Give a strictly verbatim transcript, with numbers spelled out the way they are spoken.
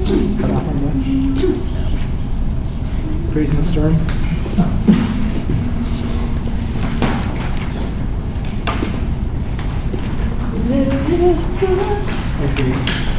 cut off on much. Praising the storm. There is blood. Okay.